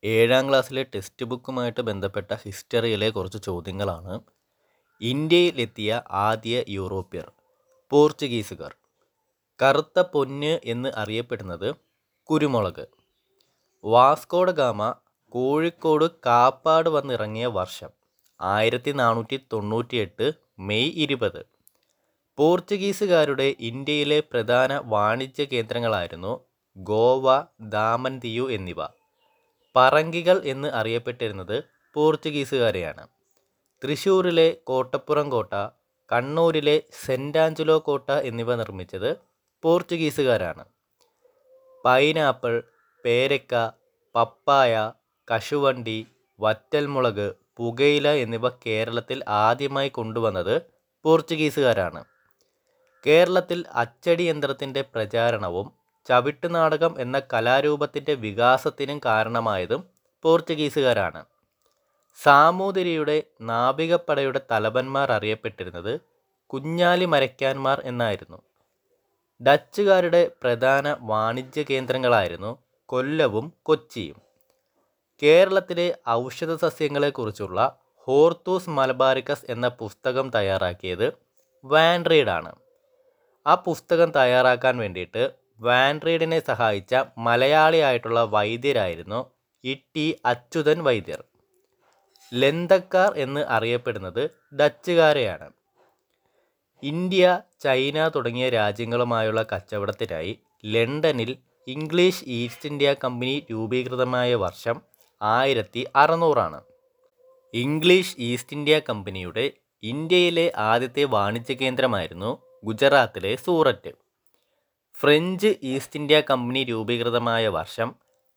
ഏഴാം ക്ലാസ്സിലെ ടെക്സ്റ്റ് ബുക്കുമായിട്ട് ബന്ധപ്പെട്ട ഹിസ്റ്ററിയിലെ കുറച്ച് ചോദ്യങ്ങളാണ്. ഇന്ത്യയിലെത്തിയ ആദ്യ യൂറോപ്യർ പോർച്ചുഗീസുകാർ. കറുത്ത പൊന്ന് എന്ന് അറിയപ്പെടുന്നത് കുരുമുളക്. വാസ്കോഡ ഗാമ കോഴിക്കോട് കാപ്പാട് വന്നിറങ്ങിയ വർഷം 1498 മെയ് 20. പോർച്ചുഗീസുകാരുടെ ഇന്ത്യയിലെ പ്രധാന വാണിജ്യ കേന്ദ്രങ്ങളായിരുന്നു ഗോവ, ദാമൻ ദിയു എന്നിവ. പറങ്കികൾ എന്ന് അറിയപ്പെട്ടിരുന്നത് പോർച്ചുഗീസുകാരെയാണ്. തൃശ്ശൂരിലെ കോട്ടപ്പുറം കോട്ട, കണ്ണൂരിലെ സെൻ്റ് ആഞ്ചലോ കോട്ട എന്നിവ നിർമ്മിച്ചത് പോർച്ചുഗീസുകാരാണ്. പൈനാപ്പിൾ, പേരക്ക, പപ്പായ, കശുവണ്ടി, വറ്റൽമുളക്, പുകയില എന്നിവ കേരളത്തിൽ ആദ്യമായി കൊണ്ടുവന്നത് പോർച്ചുഗീസുകാരാണ്. കേരളത്തിൽ അച്ചടി യന്ത്രത്തിൻ്റെ പ്രചാരണവും ചവിട്ടുനാടകം എന്ന കലാരൂപത്തിൻ്റെ വികാസത്തിനും കാരണമായതും പോർച്ചുഗീസുകാരാണ്. സാമൂതിരിയുടെ നാവികപ്പടയുടെ തലവന്മാർ അറിയപ്പെട്ടിരുന്നത് കുഞ്ഞാലി മരയ്ക്കാന്മാർ എന്നായിരുന്നു. ഡച്ചുകാരുടെ പ്രധാന വാണിജ്യ കേന്ദ്രങ്ങളായിരുന്നു കൊല്ലവും കൊച്ചിയും. കേരളത്തിലെ ഔഷധ സസ്യങ്ങളെക്കുറിച്ചുള്ള ഹോർത്തൂസ് മലബാറിക്കസ് എന്ന പുസ്തകം തയ്യാറാക്കിയത് വാൻ റീഡാണ്. ആ പുസ്തകം തയ്യാറാക്കാൻ വേണ്ടിയിട്ട് വാൻ റീഡിനെ സഹായിച്ച മലയാളിയായിട്ടുള്ള വൈദ്യരായിരുന്നു ഇട്ടി അച്യുതൻ വൈദ്യർ. ലന്തക്കാർ എന്ന് അറിയപ്പെടുന്നത് ഡച്ചുകാരെയാണ്. ഇന്ത്യ, ചൈന തുടങ്ങിയ രാജ്യങ്ങളുമായുള്ള കച്ചവടത്തിനായി ലണ്ടനിൽ ഇംഗ്ലീഷ് ഈസ്റ്റ് ഇന്ത്യ കമ്പനി രൂപീകൃതമായ വർഷം 1600. ഇംഗ്ലീഷ് ഈസ്റ്റ് ഇന്ത്യ കമ്പനിയുടെ ഇന്ത്യയിലെ ആദ്യത്തെ വാണിജ്യ കേന്ദ്രമായിരുന്നു ഗുജറാത്തിലെ Surat. French East India company രൂപീകൃതമായ വർഷം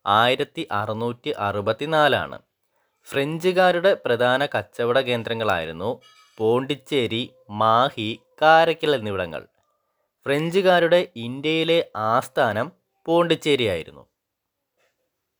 1664. ഫ്രഞ്ചുകാരുടെ പ്രധാന കച്ചവട കേന്ദ്രങ്ങളായിരുന്നു പോണ്ടിച്ചേരി, മാഹി, കാരയ്ക്കൽ എന്നിവിടങ്ങൾ. ഫ്രഞ്ചുകാരുടെ ഇന്ത്യയിലെ ആസ്ഥാനം പോണ്ടിച്ചേരിയായിരുന്നു.